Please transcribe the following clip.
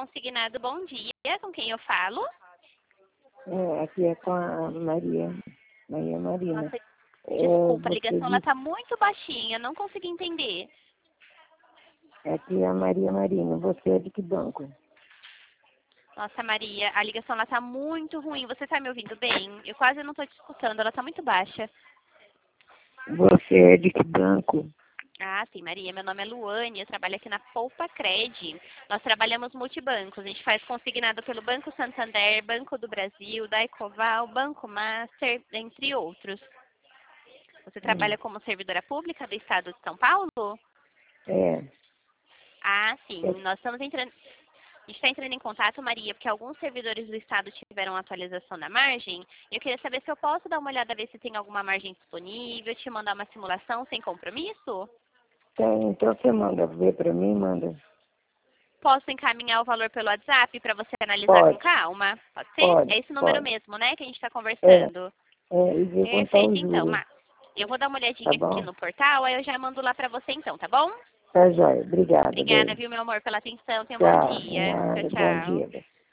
consignado. Bom dia, com quem eu falo? Aqui é com a Maria Marina. Nossa, desculpa, a Você ligação ela disse, tá muito baixinha, não consegui entender. aqui é a Maria Marina. Você é de que banco? Nossa, Maria, a ligação ela tá muito ruim. Você tá me ouvindo bem? Eu quase não tô te escutando, ela tá muito baixa. Você é de que banco? Ah, sim, Maria. Meu nome é Luane, eu trabalho aqui na Poupa Cred. Nós trabalhamos multibancos. A gente faz consignado pelo Banco Santander, Banco do Brasil, da Ecoval, Banco Master, entre outros. Você trabalha como servidora pública do Estado de São Paulo? É. Ah, sim. Eu Nós estamos entrando. A gente está entrando em contato, Maria, porque alguns servidores do Estado tiveram atualização na margem. E eu queria saber se eu posso dar uma olhada, ver se tem alguma margem disponível, te mandar uma simulação sem compromisso? tenho. Então você manda ver para mim, manda. Posso encaminhar o valor pelo WhatsApp para você analisar com Pode, calma? Pode ser? pode, É esse número pode. mesmo, né, que a gente está É, conversando? e ver quanto tá Perfeito, o então. juro. Eu vou dar uma Tá olhadinha aqui bom? no portal, aí eu já mando lá para você então, tá bom? Tá jóia. Obrigada, Obrigada, beijo. viu, meu amor, pela atenção. Tenha um bom Tchau. dia. Tchau, Nada. Bom tchau. dia.